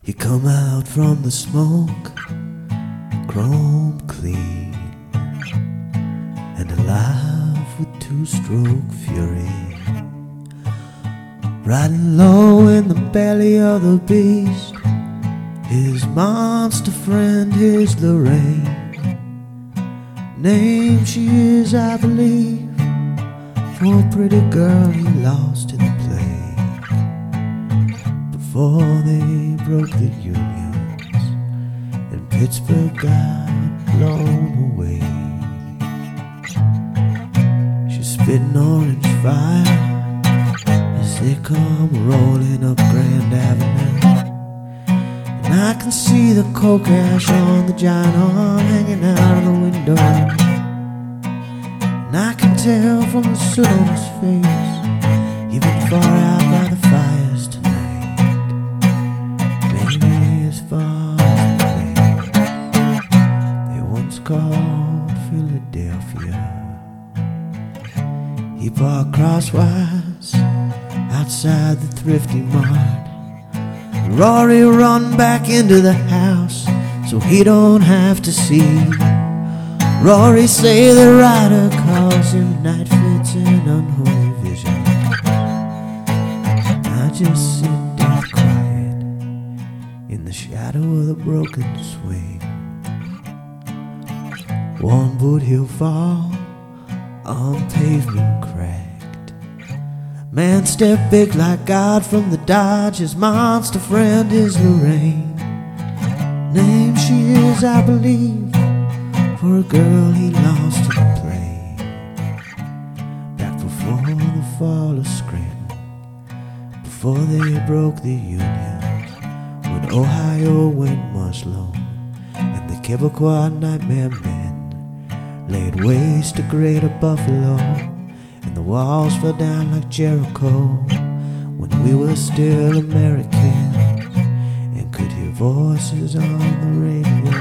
You come out from the smoke, chrome clean, and alive with two-stroke fury, riding low in the belly of the beast. His monster friend is Lorraine. Name she is, I believe, for a pretty girl he lost in the play before they broke the unions and Pittsburgh got blown away. She's spitting orange fire as they come rolling up Grand Avenue, and I can see the coke ash on the giant arm hanging out of the window, and I can tell from the soot on his face he's been far out by the fires tonight, maybe as far as the place they once called Philadelphia. He parked crosswise outside the Thrifty Mart. Rory run back into the house so he don't have to see. Rory say the writer calls him night fits and unholy vision. I just sit there quiet in the shadow of the broken swing. One boot he'll fall on pavement cracked. Man step big like God from the Dodge. His monster friend is Lorraine. Name she is, I believe, for a girl he lost in the play back before the fall of Scranton, before they broke the Union, when Ohio went Muslim and the Quebecois nightmare men laid waste to Greater Buffalo, and the walls fell down like Jericho when we were still American and could hear voices on the radio.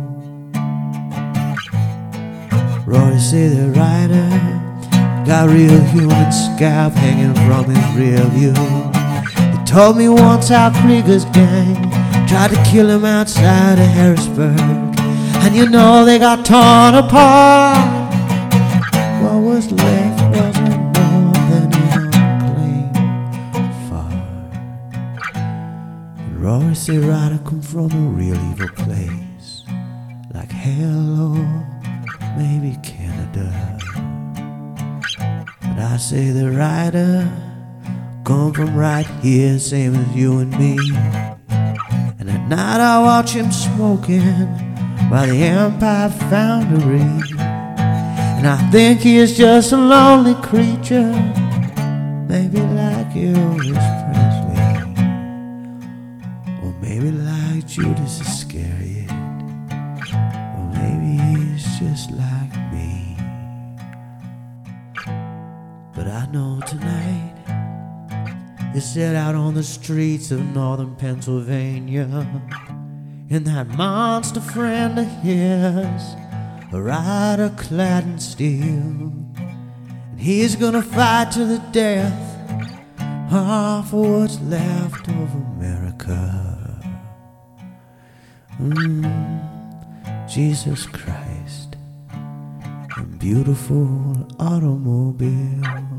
Rory say the writer got real human scalp hanging from his rear view. He told me once how Krieger's gang tried to kill him outside of Harrisburg, and you know they got torn apart. What was left wasn't more than an unclaimed fart. And Rory say writer come from a real evil place, like hell or maybe Canada. But I say the writer come from right here, same as you and me. And at night I watch him smoking by the Empire Foundry, and I think he is just a lonely creature, maybe like Elvis Presley, or maybe like Judas Iscariot, or maybe he's just like me. But I know tonight you set out on the streets of northern Pennsylvania, and that monster friend of his, a rider clad in steel, and he's gonna fight to the death, for what's left of America. Jesus Christ, and beautiful automobile.